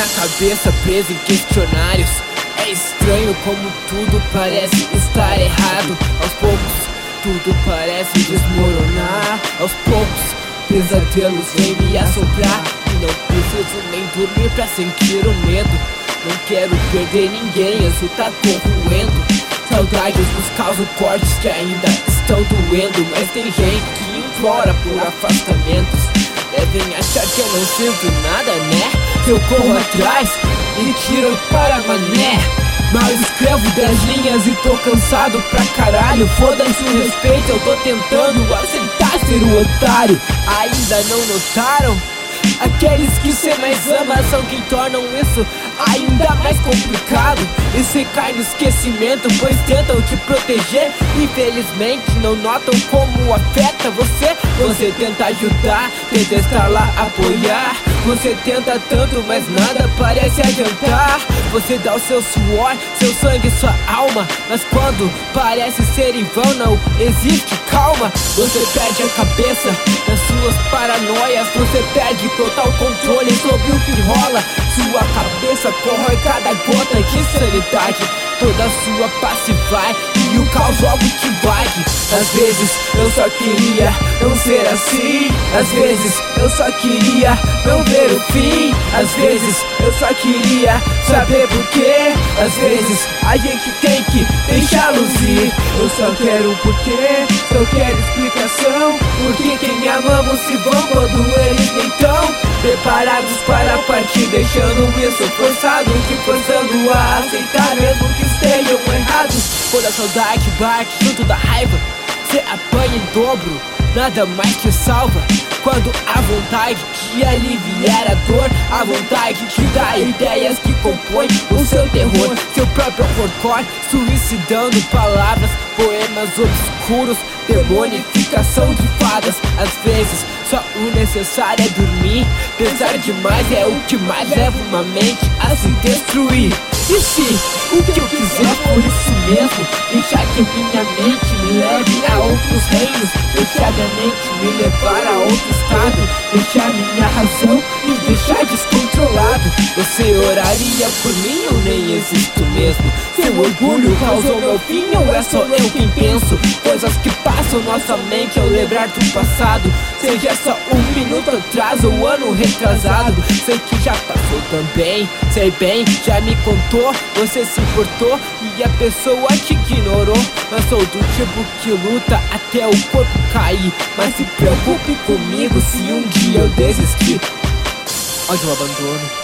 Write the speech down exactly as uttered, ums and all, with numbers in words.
cabeça presa em questionários. É estranho como tudo parece estar errado. Aos poucos, tudo parece desmoronar. Aos poucos, pesadelos vêm me assombrar. E não preciso nem dormir pra sentir o medo. Não quero perder ninguém, isso tá corroendo. Saudades nos causam cortes que ainda estão doendo. Mas tem gente que implora por afastamentos. Devem achar que eu não sinto nada, né? Eu corro atrás e tiro para mané. Mal escrevo dez linhas e tô cansado pra caralho. Foda-se o respeito, eu tô tentando aceitar ser o otário. Ainda não notaram? Aqueles que cê mais ama são quem tornam isso ainda mais complicado. E cê cai no esquecimento, pois tentam te proteger. Infelizmente não notam como afeta você. Você tenta ajudar, tenta estar lá, apoiar. Você tenta tanto, mas nada parece adiantar. Você dá o seu suor, seu sangue, sua alma. Mas quando parece ser em vão, não existe calma. Você perde a cabeça nas suas paranoias. Você perde total controle sobre o que rola. Sua cabeça corrói cada gota de sanidade. Toda a sua paz se vai e o caos logo te invade. Às vezes eu só queria não ser assim. Às vezes eu só queria não ver o fim. Às vezes eu só queria saber porquê. Às vezes a gente tem que deixar a luz ir. Eu só quero um porquê, só quero explicação. Porque quem amamos se vão quando eles nem tão preparados para partir, deixando isso forçado, te forçando a aceitar mesmo que estejam errados. Quando a saudade bate junto da raiva, cê apanha em dobro, nada mais te salva. Quando a vontade de aliviar a dor, a vontade de dar ideias que compõem o seu terror. Seu próprio horror, suicidando palavras, poemas obscuros, demonificação de fadas. Às vezes só o necessário é dormir. Pensar demais é o que mais leva uma mente a se destruir. E se o que eu quiser for isso mesmo, deixar que minha mente me leve a outros reinos, deixar minha mente me levar a outro estado, deixar minha razão me deixar descontrolado. Você oraria por mim ou nem existo mesmo? Seu orgulho causou meu fim ou é só eu quem penso? Coisas que passam nossa mente ao lembrar do passado, seja só um minuto atrás ou ano retrasado. Sei que já passou também, sei bem, já me contou. Você se importou e a pessoa te ignorou. Mas sou do tipo que luta até o corpo cair. Mas se preocupe comigo se um dia eu desistir. Ódio ao abandono.